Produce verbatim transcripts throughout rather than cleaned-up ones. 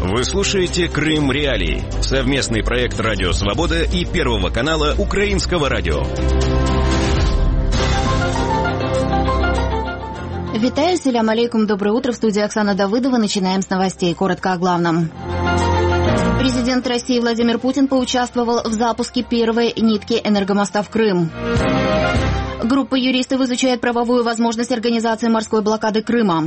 Вы слушаете «Крым Реалии» — совместный проект «Радио Свобода» и Первого канала Украинского радио. Витаю, селям алейкум, доброе утро. В студии Оксана Давыдова. Начинаем с новостей. Коротко о главном. Президент России Владимир Путин поучаствовал в запуске первой нитки энергомоста в Крым. Группа юристов изучает правовую возможность организации морской блокады Крыма.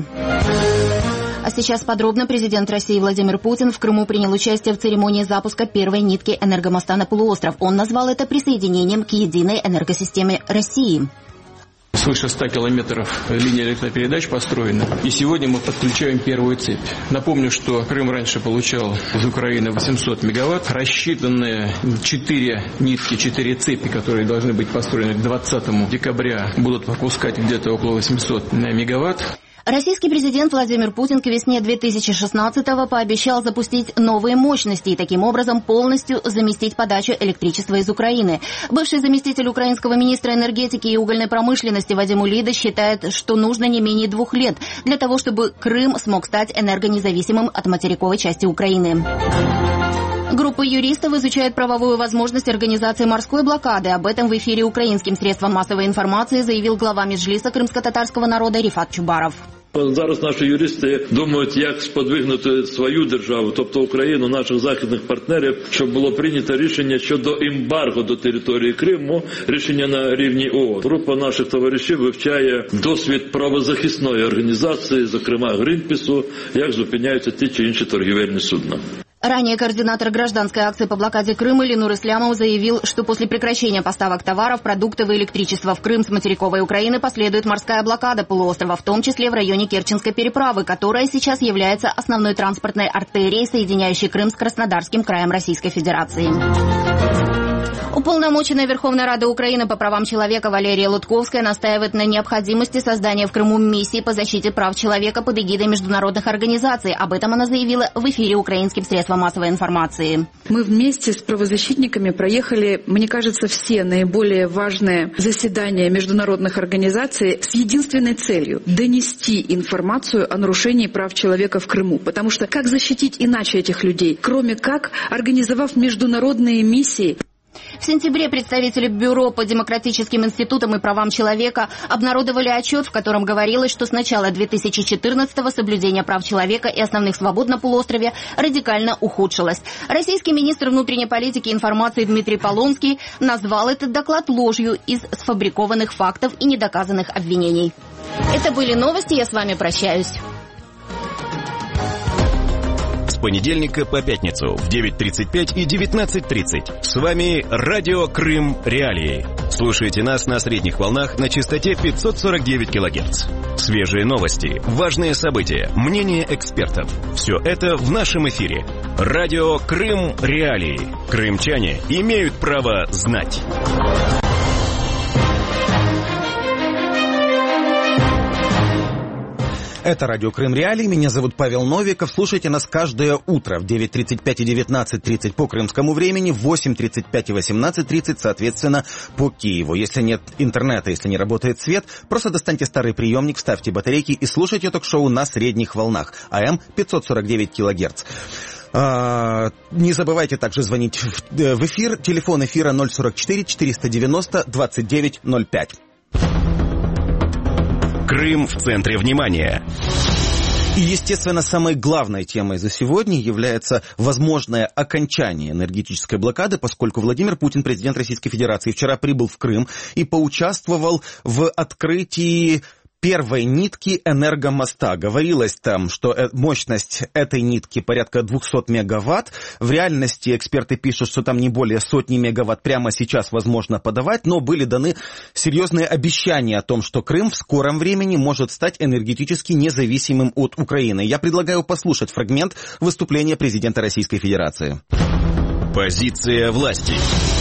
А сейчас подробно. Президент России Владимир Путин в Крыму принял участие в церемонии запуска первой нитки энергомоста на полуостров. Он назвал это присоединением к единой энергосистеме России. Свыше ста километров линии электропередач построено, и сегодня мы подключаем первую цепь. Напомню, что Крым раньше получал из Украины восемьсот мегаватт. Рассчитанные четыре нитки, четыре цепи, которые должны быть построены к двадцатому декабря, будут выпускать где-то около восемьсот мегаватт. Российский президент Владимир Путин к весне две тысячи шестнадцатого пообещал запустить новые мощности и таким образом полностью заместить подачу электричества из Украины. Бывший заместитель украинского министра энергетики и угольной промышленности Вадим Улида считает, что нужно не менее двух лет для того, чтобы Крым смог стать энергонезависимым от материковой части Украины. Группа юристов изучает правовую возможность организации морской блокады. Об этом в эфире украинским средствам массовой информации заявил глава Меджліса кримськотатарського народу Ріфат Чубаров. Зараз наші юристи думають, як сподвигнути свою державу, тобто Україну, наших західних партнерів, щоб було прийнято рішення щодо ембарго до території Криму, рішення на рівні ООН. Група наших товаришів вивчає досвід правозахисної організації, зокрема Грінпісу, як зупиняються ті чи інші торгівельні судна. Ранее координатор гражданской акции по блокаде Крыма Ленур Ислямов заявил, что после прекращения поставок товаров, продуктов и электричества в Крым с материковой Украины последует морская блокада полуострова, в том числе в районе Керченской переправы, которая сейчас является основной транспортной артерией, соединяющей Крым с Краснодарским краем Российской Федерации. Уполномоченная Верховной Рады Украины по правам человека Валерия Лутковская настаивает на необходимости создания в Крыму миссии по защите прав человека под эгидой международных организаций. Об этом она заявила в эфире украинским средствам массовой информации. Мы вместе с правозащитниками проехали, мне кажется, все наиболее важные заседания международных организаций с единственной целью – донести информацию о нарушении прав человека в Крыму. Потому что как защитить иначе этих людей, кроме как организовав международные миссии? В сентябре представители Бюро по демократическим институтам и правам человека обнародовали отчет, в котором говорилось, что с начала две тысячи четырнадцатого соблюдение прав человека и основных свобод на полуострове радикально ухудшилось. Российский министр внутренней политики и информации Дмитрий Полонский назвал этот доклад ложью из сфабрикованных фактов и недоказанных обвинений. Это были новости, я с вами прощаюсь. С понедельника по пятницу в девять тридцать пять и девятнадцать тридцать. С вами радио «Крым Реалии». Слушайте нас на средних волнах на частоте пятьсот сорок девять килогерц. Свежие новости, важные события, мнения экспертов. Все это в нашем эфире. Радио «Крым Реалии». Крымчане имеют право знать. Это радио «Крым Реалии». Меня зовут Павел Новиков. Слушайте нас каждое утро в девять тридцать пять и девятнадцать тридцать по крымскому времени, в восемь тридцать пять и восемнадцать тридцать, соответственно, по Киеву. Если нет интернета, если не работает свет, просто достаньте старый приемник, вставьте батарейки и слушайте ток-шоу на средних волнах. АМ пятьсот сорок девять килогерц. А, не забывайте также звонить в, в эфир. Телефон эфира ноль сорок четыре четыреста девяносто двадцать девять ноль пять. Крым в центре внимания. И, естественно, самой главной темой за сегодня является возможное окончание энергетической блокады, поскольку Владимир Путин, президент Российской Федерации, вчера прибыл в Крым и поучаствовал в открытии первой нитки энергомоста. Говорилось там, что мощность этой нитки порядка двухсот мегаватт. В реальности эксперты пишут, что там не более сотни мегаватт прямо сейчас возможно подавать, но были даны серьезные обещания о том, что Крым в скором времени может стать энергетически независимым от Украины. Я предлагаю послушать фрагмент выступления президента Российской Федерации. Позиция власти.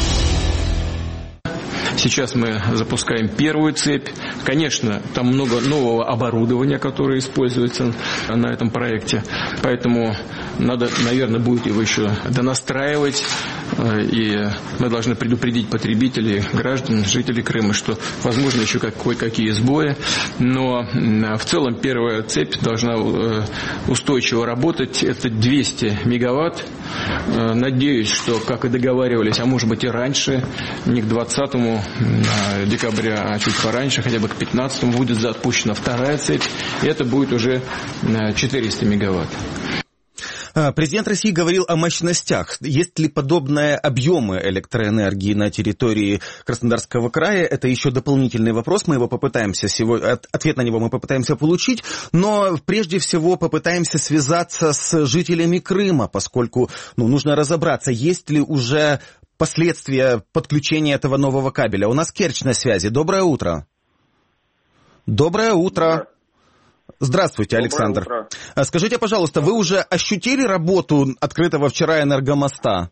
Сейчас мы запускаем первую цепь. Конечно, там много нового оборудования, которое используется на этом проекте. Поэтому надо, наверное, будет его еще донастраивать. И мы должны предупредить потребителей, граждан, жителей Крыма, что возможно еще кое-какие сбои. Но в целом первая цепь должна устойчиво работать. Это двести мегаватт. Надеюсь, что, как и договаривались, а может быть и раньше, не к двадцатому декабря, а чуть пораньше, хотя бы к пятнадцатому, будет запущена вторая цепь. И это будет уже четыреста мегаватт. Президент России говорил о мощностях. Есть ли подобные объемы электроэнергии на территории Краснодарского края? Это еще дополнительный вопрос. Мы его попытаемся сегодня, ответ на него мы попытаемся получить. Но прежде всего попытаемся связаться с жителями Крыма, поскольку ну, нужно разобраться, есть ли уже последствия подключения этого нового кабеля. У нас Керчь на связи. Доброе утро. Доброе утро. Здравствуйте, Доброе Александр. Утро. Скажите, пожалуйста, вы уже ощутили работу открытого вчера энергомоста?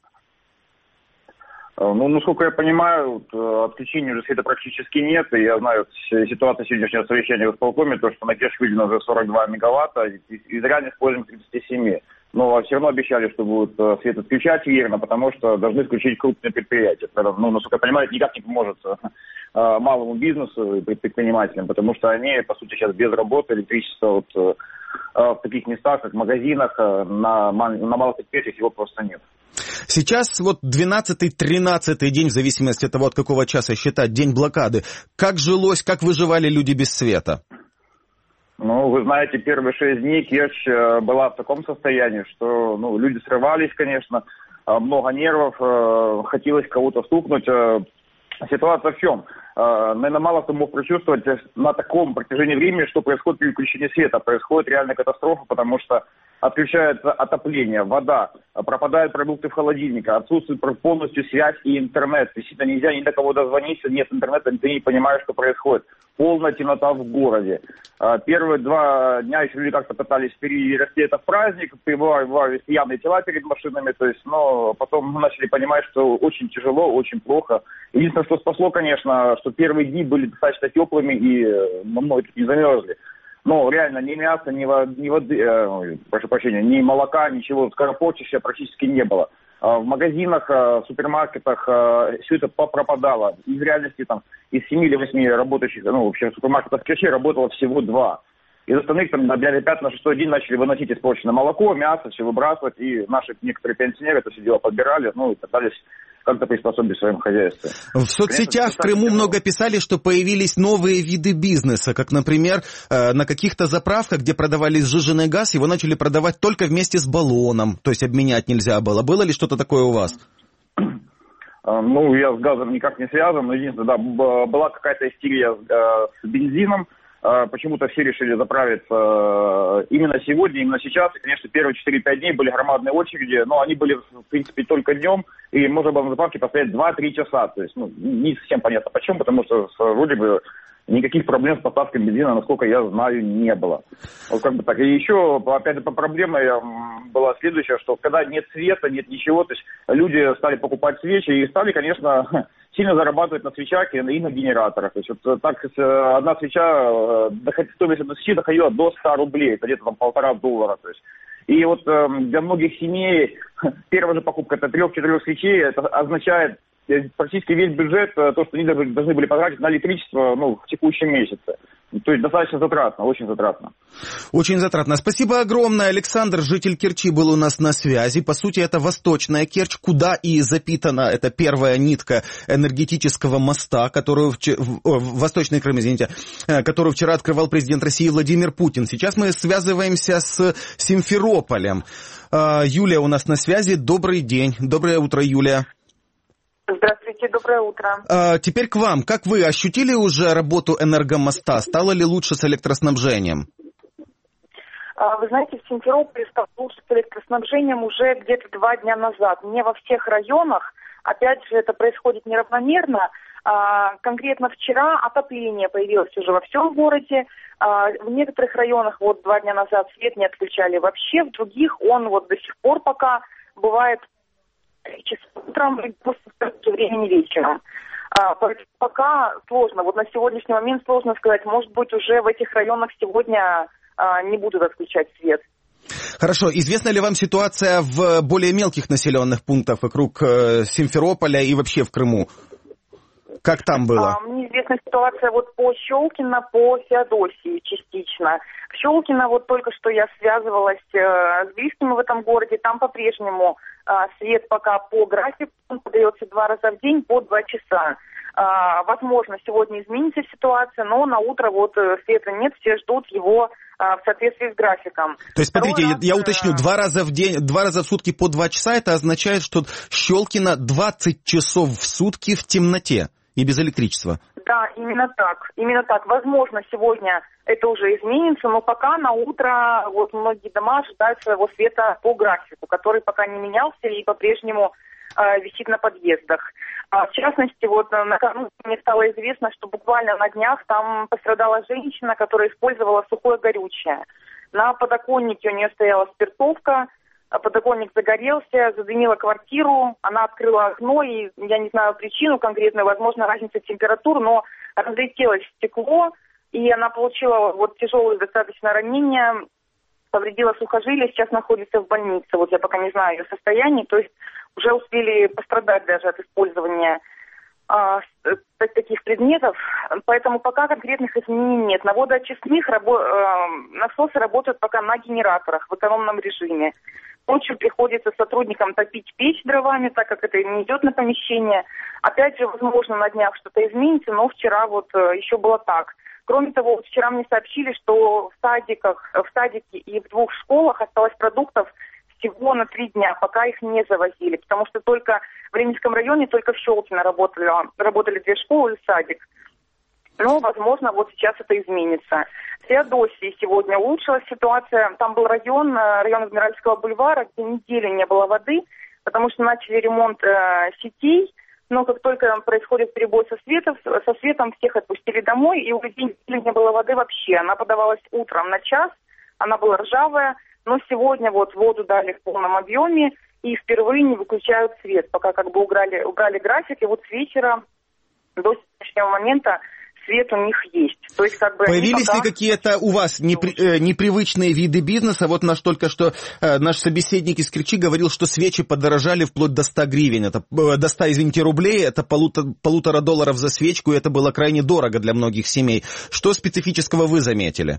Ну, насколько я понимаю, отключения уже света практически нет. И я знаю ситуацию сегодняшнего совещания в исполкоме, то, что на Керчь выделено уже сорок два мегаватта, из реально используем тридцать семь. Но все равно обещали, что будут свет отключать верно, потому что должны включить крупные предприятия. Ну, насколько я понимаю, это никак не поможет малому бизнесу и предпринимателям, потому что они, по сути, сейчас без работы, электричества вот, в таких местах, как в магазинах, на, на малых предприятиях его просто нет. Сейчас вот двенадцатый-тринадцатый день, в зависимости от того, от какого часа считать, день блокады. Как жилось, как выживали люди без света? Ну, вы знаете, первые шесть дней Керчь была в таком состоянии, что ну, люди срывались, конечно, много нервов, хотелось кого-то стукнуть. Ситуация в чем? Наверное, мало кто мог прочувствовать на таком протяжении времени, что происходит при включении света. Происходит реальная катастрофа, потому что отключается отопление, вода, пропадают продукты в холодильнике, отсутствует полностью связь и интернет. Действительно, нельзя ни до кого дозвониться, нет интернета, ты не понимаешь, что происходит. Полная темнота в городе. Первые два дня еще люди как-то пытались перерасти это в праздник, прибывали явные тела перед машинами, то есть, но потом мы начали понимать, что очень тяжело, очень плохо. Единственное, что спасло, конечно, что первые дни были достаточно теплыми и много тут не замерзли. Но реально ни мяса, ни воды, ни, воды, э, прошу прощения, ни молока, ничего скоропортящего практически не было. В магазинах, в супермаркетах все это пропадало. Из реальности там из семи или восьми работающих, ну, вообще супермаркетов в Керчи работало всего два. Из остальных там на пятый, на шестой день начали выносить испорченное молоко, мясо, все выбрасывать. И наши некоторые пенсионеры это все дело подбирали, ну, и пытались как-то приспособить в своем хозяйстве. В соцсетях Конечно, в Крыму много писали, что появились новые виды бизнеса, как, например, на каких-то заправках, где продавали сжиженный газ, его начали продавать только вместе с баллоном, то есть обменять нельзя было. Было ли что-то такое у вас? Ну, я с газом никак не связан, но единственное, да, была какая-то истерия с бензином. Почему-то все решили заправиться именно сегодня, именно сейчас. И, конечно, первые четыре-пять дней были громадные очереди, но они были, в принципе, только днем, и можно было на заправке постоять два-три часа. То есть, ну, не совсем понятно почему, потому что вроде бы никаких проблем с поставкой бензина, насколько я знаю, не было. Вот как бы так. И еще, опять же, по проблеме была следующая, что когда нет света, нет ничего, то есть люди стали покупать свечи и стали, конечно, сильно зарабатывать на свечах и на генераторах. То есть вот так одна свеча, стоимость одной свечи доходила до ста рублей, это где-то там полтора доллара. То есть. И вот для многих семей первая же покупка это трех-четырех свечей, это означает практически весь бюджет, то, что они должны были потратить на электричество ну, в текущем месяце. То есть достаточно затратно, очень затратно. Очень затратно. Спасибо огромное. Александр, житель Керчи, был у нас на связи. По сути, это Восточная Керчь, куда и запитана эта первая нитка энергетического моста, которую вчера, Восточный Крым, извините, которую вчера открывал президент России Владимир Путин. Сейчас мы связываемся с Симферополем. Юлия у нас на связи. Добрый день. Доброе утро, Юлия. Здравствуйте, доброе утро. А, теперь к вам. Как вы ощутили уже работу энергомоста? Стало ли лучше с электроснабжением? А, вы знаете, в Симферополе стало лучше с электроснабжением уже где-то два дня назад. Не во всех районах. Опять же, это происходит неравномерно. А, конкретно вчера отопление появилось уже во всем городе. А, в некоторых районах вот два дня назад свет не отключали вообще. В других он вот до сих пор пока бывает часов утром и после времени вечером. А, пока сложно. Вот на сегодняшний момент сложно сказать. Может быть, уже в этих районах сегодня а, не будут отключать свет. Хорошо. Известна ли вам ситуация в более мелких населенных пунктах вокруг э, Симферополя и вообще в Крыму? Как там было? А, мне известна ситуация вот по Щелкино, по Феодосии частично. В Щелкино вот только что я связывалась э, с близкими в этом городе. Там по-прежнему э, свет пока по графику, он подается два раза в день по два часа. А, возможно, сегодня изменится ситуация, но на утро вот света нет, все ждут его а, в соответствии с графиком. То есть, смотрите, раз, я, я уточню, два раза в день, два раза в сутки по два часа, это означает, что Щелкино двадцать часов в сутки в темноте и без электричества. Да, именно так. Именно так. Возможно, сегодня это уже изменится, но пока на утро вот многие дома ожидают своего света по графику, который пока не менялся и по-прежнему э, висит на подъездах. А, в частности, вот на, ну, мне стало известно, что буквально на днях там пострадала женщина, которая использовала сухое горючее. На подоконнике у нее стояла спиртовка, подоконник загорелся, задымила квартиру, она открыла окно, и я не знаю причину конкретную, возможно, разница температур, но разлетелось стекло, и она получила вот тяжелое достаточно ранение, повредила сухожилие, сейчас находится в больнице, вот я пока не знаю ее состояние, то есть уже успели пострадать даже от использования а, таких предметов, поэтому пока конкретных изменений нет. На водоочистных рабо- э, насосы работают пока на генераторах в экономном режиме. Ночью приходится сотрудникам топить печь дровами, так как это не идет на помещение. Опять же, возможно, на днях что-то изменится, но вчера вот э, еще было так. Кроме того, вот вчера мне сообщили, что в садиках, в садике и в двух школах осталось продуктов всего на три дня, пока их не завозили, потому что только в Ленинском районе, только в Щелкино работали, работали две школы и садик. Но, возможно, вот сейчас это изменится. В Феодосии сегодня улучшилась ситуация. Там был район, район Адмиральского бульвара, где неделю не было воды, потому что начали ремонт э, сетей. Но как только происходит перебой со светом, со светом всех отпустили домой, и у людей не было воды вообще. Она подавалась утром на час, она была ржавая, но сегодня вот воду дали в полном объеме, и впервые не выключают свет, пока как бы убрали, убрали график, и вот с вечера до сегодняшнего момента свет у них есть. То есть, как бы, появились пока... ли какие-то у вас непри, э, непривычные виды бизнеса? Вот наш только что э, наш собеседник из Керчи говорил, что свечи подорожали вплоть до ста гривен. Это, э, до ста, извините, рублей. Это полутора, полутора долларов за свечку, и это было крайне дорого для многих семей. Что специфического вы заметили?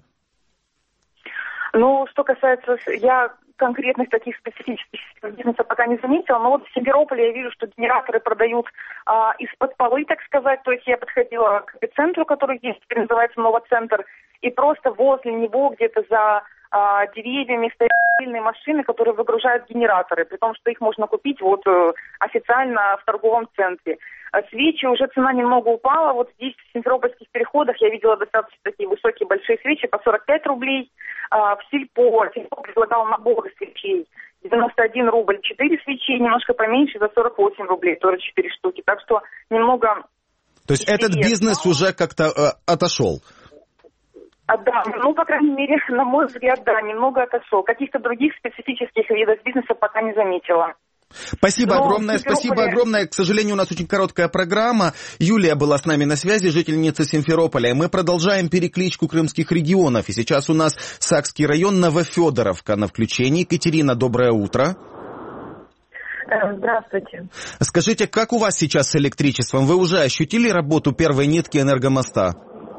Ну, что касается... Я конкретных таких специфических бизнеса пока не заметила, но вот в Симферополе я вижу, что генераторы продают а, из-под полы, так сказать. То есть я подходила к эпицентру, который здесь теперь называется Новоцентр, и просто возле него где-то за а, деревьями стоят сильные машины, которые выгружают генераторы, при том, что их можно купить вот официально в торговом центре. А свечи, уже цена немного упала. Вот здесь в симферопольских переходах я видела достаточно такие высокие большие свечи по сорок пять рублей. А, в Сильпо, Сильпо предлагал набор свечей девяносто один рубль, четыре свечи, немножко поменьше за сорок восемь рублей, тоже четыре штуки. Так что немного... То есть этот бизнес уже как-то э, отошел? А, да, ну, по крайней мере, на мой взгляд, да, немного отошел. Каких-то других специфических видов бизнеса пока не заметила. Спасибо Но огромное, спасибо огромное. К сожалению, у нас очень короткая программа. Юлия была с нами на связи, жительница Симферополя. Мы продолжаем перекличку крымских регионов. И сейчас у нас Сакский район, Новофедоровка на включении. Екатерина, доброе утро. Здравствуйте. Скажите, как у вас сейчас с электричеством? Вы уже ощутили работу первой нитки энергомоста?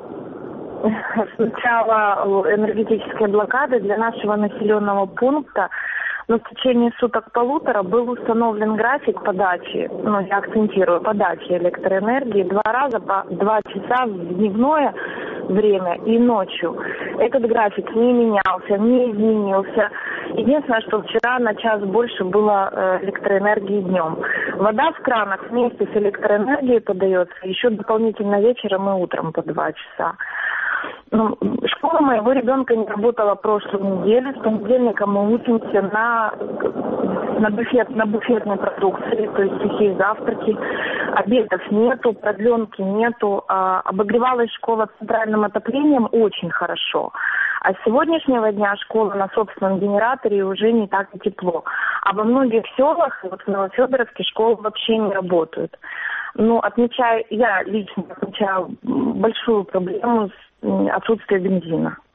С начала энергетической блокады для нашего населенного пункта, но в течение суток-полутора был установлен график подачи, ну, я акцентирую, подачи электроэнергии два раза по два часа в дневное время и ночью. Этот график не менялся, не изменился. Единственное, что вчера на час больше было электроэнергии днем. Вода в кранах вместе с электроэнергией подается еще дополнительно вечером и утром по два часа. Ну, школа моего ребенка не работала прошлую неделю. С понедельника мы учимся на, на, буфет, на буфетной продукции, то есть сухие завтраки. Обедов нету, продленки нету. А, обогревалась школа центральным отоплением очень хорошо. А с сегодняшнего дня школа на собственном генераторе уже не так и тепло. А во многих селах, вот в Новофедоровке, школы вообще не работают. Ну, отмечаю, я лично отмечаю большую проблему с отсутствием бензина.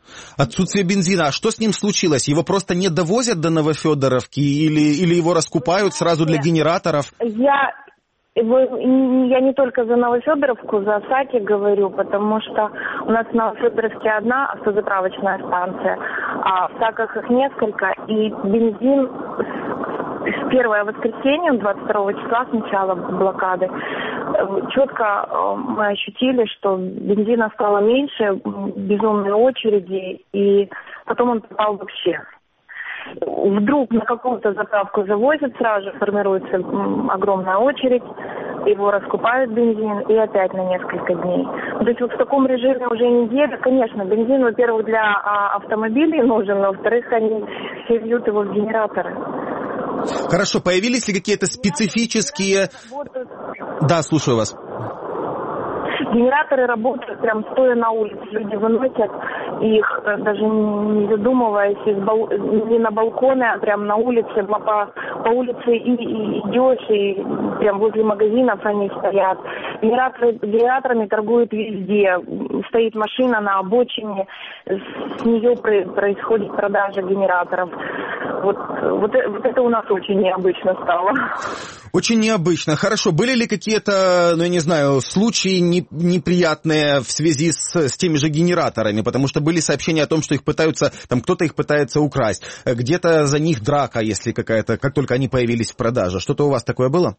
Отсутствие бензина. А что с ним случилось? Его просто не довозят до Новофедоровки или, или его раскупают сразу для генераторов? Я... Я не только за Новофедоровку, за Саки говорю, потому что у нас в Новофедоровке одна автозаправочная станция, а в Саках их несколько, и бензин с первое воскресенье, двадцать второго числа, с начала блокады, четко мы ощутили, что бензина стало меньше, безумные очереди, и потом он попал вообще. Вдруг на какую-то заправку завозят, сразу же формируется огромная очередь, его раскупают бензин, и опять на несколько дней. То есть вот в таком режиме уже неделя, конечно, бензин, во-первых, для а, автомобилей нужен, а во-вторых, они все льют его в генераторы. Хорошо, появились ли какие-то специфические... Да, слушаю вас. Генераторы работают прям стоя на улице. Люди выносят их, даже не задумываясь, из бал... не на балконы, а прям на улице. По, по улице и, и идешь, и прям возле магазинов они стоят. Генераторы, генераторами торгуют везде. Стоит машина на обочине, с нее происходит продажа генераторов. Вот, вот, вот это у нас очень необычно стало. Очень необычно. Хорошо, были ли какие-то, ну я не знаю, случаи не, неприятные в связи с, с теми же генераторами? Потому что были сообщения о том, что их пытаются, там кто-то их пытается украсть. Где-то за них драка, если какая-то, как только они появились в продаже. Что-то у вас такое было?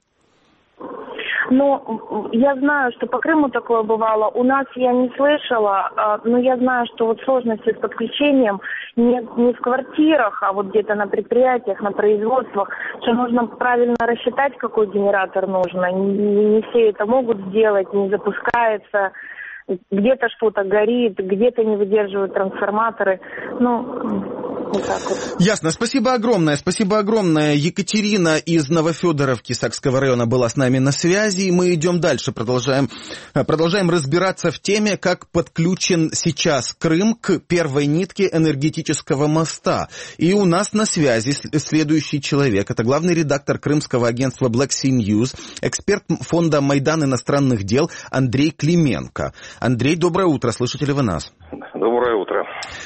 Ну, я знаю, что по Крыму такое бывало. У нас я не слышала, но я знаю, что вот сложности с подключением не, не в квартирах, а вот где-то на предприятиях, на производствах, что нужно правильно рассчитать, какой генератор нужно. Не, не все это могут сделать, не запускается. Где-то что-то горит, где-то не выдерживают трансформаторы. Ну, вот так вот. Ясно. Спасибо огромное. Спасибо огромное. Екатерина из Новофедоровки Сакского района была с нами на связи. И мы идем дальше. Продолжаем, продолжаем разбираться в теме, как подключен сейчас Крым к первой нитке энергетического моста. И у нас на связи следующий человек. Это главный редактор крымского агентства Black Sea News, эксперт фонда «Майдан иностранных дел» Андрей Клименко. Андрей, доброе утро. Слышите ли вы нас? Доброе утро.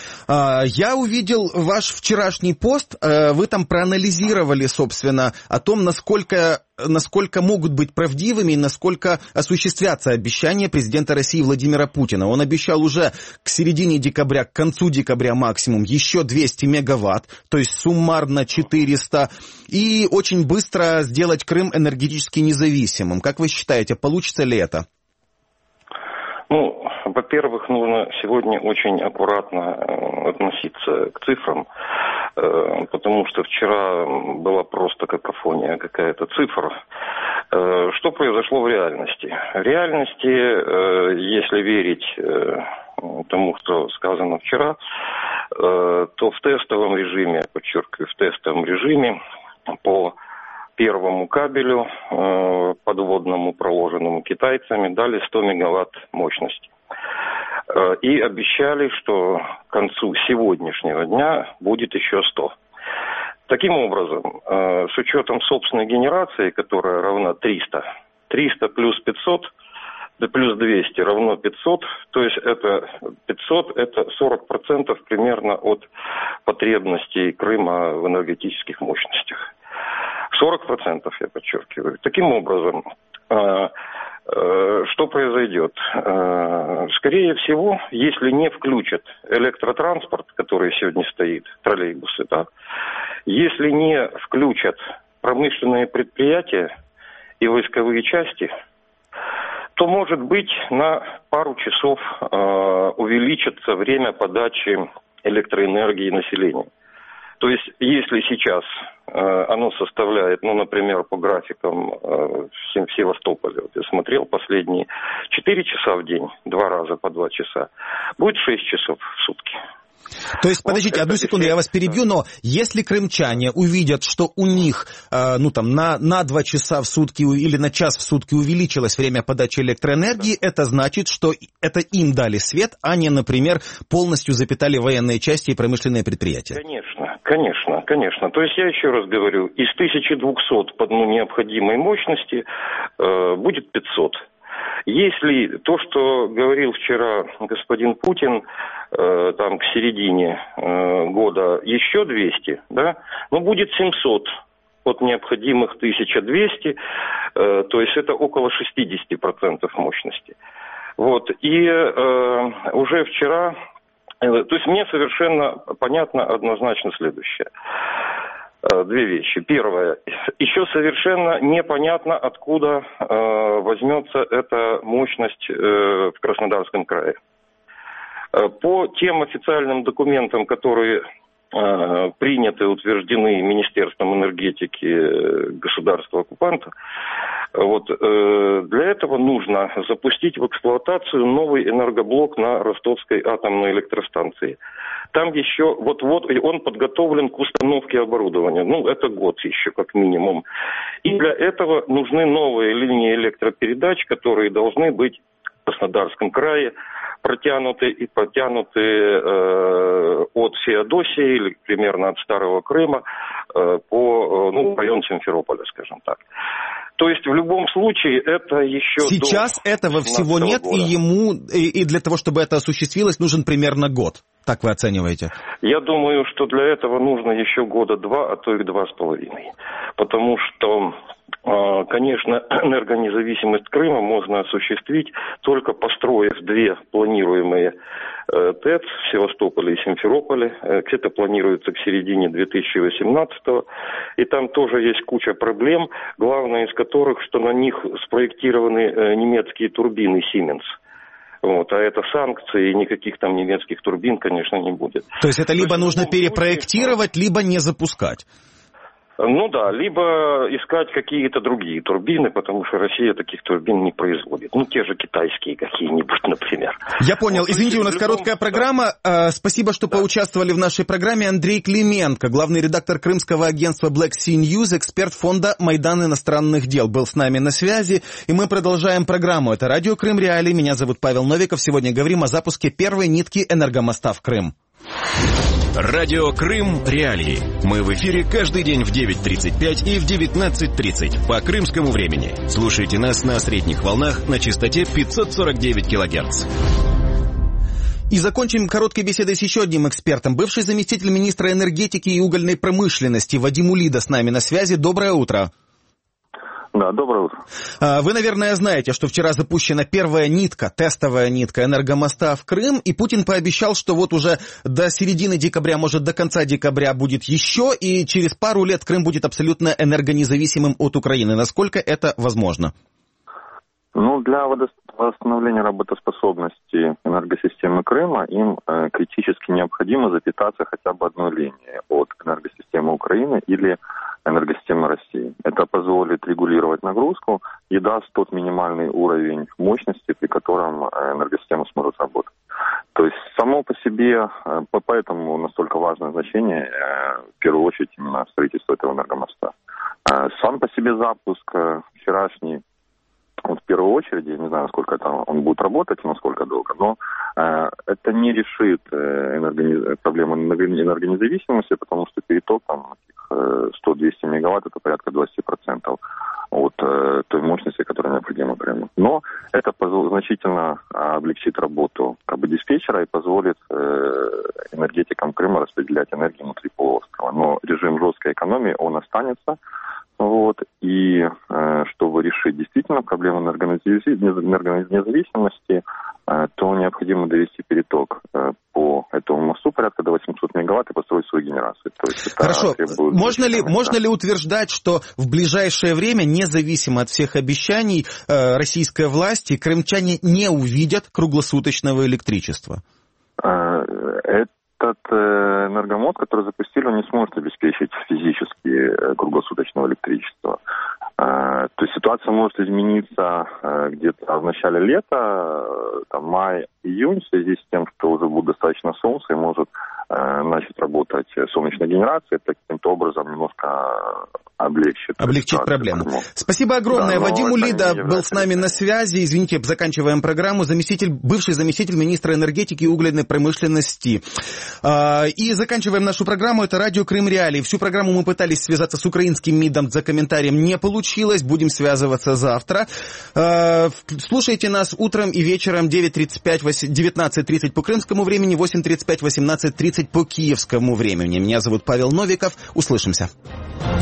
Я увидел ваш вчерашний пост. Вы там проанализировали, собственно, о том, насколько, насколько могут быть правдивыми и насколько осуществятся обещания президента России Владимира Путина. Он обещал уже к середине декабря, к концу декабря максимум, еще двести мегаватт, то есть суммарно четыреста, и очень быстро сделать Крым энергетически независимым. Как вы считаете, получится ли это? Ну, во-первых, нужно сегодня очень аккуратно относиться к цифрам, потому что вчера была просто какофония какая-то цифр. Что произошло в реальности? В реальности, если верить тому, что сказано вчера, то в тестовом режиме, подчеркиваю, в тестовом режиме по первому кабелю э, подводному, проложенному китайцами, дали сто мегаватт мощности. Э, и обещали, что к концу сегодняшнего дня будет еще сто. Таким образом, э, с учетом собственной генерации, которая равна триста, триста плюс пятьсот, да плюс двести равно пятьсот, то есть это пятьсот, это сорок процентов примерно от потребностей Крыма в энергетических мощностях. сорок процентов, я подчеркиваю. Таким образом, э, э, что произойдет? Э, скорее всего, если не включат электротранспорт, который сегодня стоит, троллейбусы, да, если не включат промышленные предприятия и войсковые части, то, может быть, на пару часов э, увеличится время подачи электроэнергии населению. То есть, если сейчас э, оно составляет, ну, например, по графикам э, в Севастополе, вот я смотрел последние четыре часа в день, два раза по два часа, будет шесть часов в сутки. То есть, подождите, вот одну секунду, я вас перебью, но если крымчане увидят, что у них, э, ну, там, на, на два часа в сутки или на час в сутки увеличилось время подачи электроэнергии, это значит, что это им дали свет, а не, например, полностью запитали военные части и промышленные предприятия. Конечно, конечно, конечно. То есть, я еще раз говорю, из тысячи двухсот по ну, необходимой мощности э, будет пятьсот. Если то, что говорил вчера господин Путин, э, там к середине э, года еще двести, да, ну будет семьсот от необходимых тысяча двести, э, то есть это около шестьдесят процентов мощности. Вот, и э, уже вчера, э, то есть мне совершенно понятно однозначно следующее. Две вещи. Первое. Еще совершенно непонятно, откуда э, возьмется эта мощность э, в Краснодарском крае. Э, по тем официальным документам, которые э, приняты и утверждены Министерством энергетики государства-оккупанта, вот, э, для этого нужно запустить в эксплуатацию новый энергоблок на Ростовской атомной электростанции. Там еще вот-вот он подготовлен к установке оборудования. Ну, это год еще как минимум. И для этого нужны новые линии электропередач, которые должны быть в Краснодарском крае протянуты и протянуты э, от Феодосии, или примерно от Старого Крыма, э, по э, ну, район Симферополя, скажем так. То есть в любом случае это еще... Сейчас этого всего нет, года. и ему, и, и для того, чтобы это осуществилось, нужен примерно год. Так вы оцениваете? Я думаю, что для этого нужно еще года два, а то и два с половиной. Потому что, конечно, энергонезависимость Крыма можно осуществить, только построив две планируемые ТЭЦ в Севастополе и Симферополе. Это планируется к середине две тысячи восемнадцатого. И там тоже есть куча проблем, главная из которых, что на них спроектированы немецкие турбины Siemens. Вот, а это санкции, и никаких там немецких турбин, конечно, не будет. То есть это либо нужно перепроектировать, либо не запускать? Ну да, либо искать какие-то другие турбины, потому что Россия таких турбин не производит. Ну, те же китайские какие-нибудь, например. Я понял. Вот, извините, у нас любом... короткая программа. Да. Спасибо, что да. поучаствовали в нашей программе. Андрей Клименко, главный редактор крымского агентства Black Sea News, эксперт фонда «Майдан иностранных дел», был с нами на связи. И мы продолжаем программу. Это радио Крым Реалии. Меня зовут Павел Новиков. Сегодня говорим о запуске первой нитки энергомоста в Крым. Радио Крым Реалии. Мы в эфире каждый день в девять тридцать пять и в девятнадцать тридцать по крымскому времени. Слушайте нас на средних волнах на частоте пятьсот сорок девять килогерц. И закончим короткой беседой с еще одним экспертом. Бывший заместитель министра энергетики и угольной промышленности Вадим Улида с нами на связи. Доброе утро. Да, доброе утро. Вы, наверное, знаете, что вчера запущена первая нитка, тестовая нитка энергомоста в Крым, и Путин пообещал, что вот уже до середины декабря, может, до конца декабря будет еще, и через пару лет Крым будет абсолютно энергонезависимым от Украины. Насколько это возможно? Ну, для восстановления работоспособности энергосистемы Крыма им э, критически необходимо запитаться хотя бы одной линией от энергосистемы Украины или энергосистемы России. Это позволит регулировать нагрузку и даст тот минимальный уровень мощности, при котором энергосистема сможет работать. То есть само по себе, поэтому настолько важное значение, в первую очередь, именно строительство этого энергомоста. Сам по себе запуск вчерашний, вот в первую очередь, я не знаю, насколько это он будет работать, насколько долго, но э, это не решит э, энергониз... проблему энергонезависимости, потому что переток там э, сто-двести мегаватт, это порядка двадцать процентов от э, той мощности, которая необходима Крыму. Но это позв... значительно облегчит работу как бы диспетчера и позволит э, энергетикам Крыма распределять энергию внутри полуострова. Но режим жесткой экономии, он останется. Вот, и э, чтобы решить действительно проблему энергонезависимости, э, то необходимо довести переток э, по этому мосту порядка до восемьсот мегаватт и построить свою генерацию. То есть Хорошо, можно ли, можно ли утверждать, что в ближайшее время, независимо от всех обещаний э, российской власти, крымчане не увидят круглосуточного электричества? Э, это Этот энергомост, который запустили, он не сможет обеспечить физически круглосуточного электричества. То есть ситуация может измениться где-то в начале лета, там, май-июнь, в связи с тем, что уже будет достаточно солнца и может начать работать солнечная генерация, это каким-то образом немножко облегчит. Облегчить проблему. Спасибо огромное. Да, Вадим Улида был с нами на связи. Извините, заканчиваем программу. Заместитель, бывший заместитель министра энергетики и угольной промышленности. И заканчиваем нашу программу. Это радио Крым Реалии. Всю программу мы пытались связаться с украинским МИДом, за комментарием не получилось. Будем связываться завтра. Слушайте нас утром и вечером девять тридцать пять, девятнадцать тридцать по крымскому времени, восемь тридцать пять, восемнадцать тридцать по киевскому времени. Меня зовут Павел Новиков. Услышимся.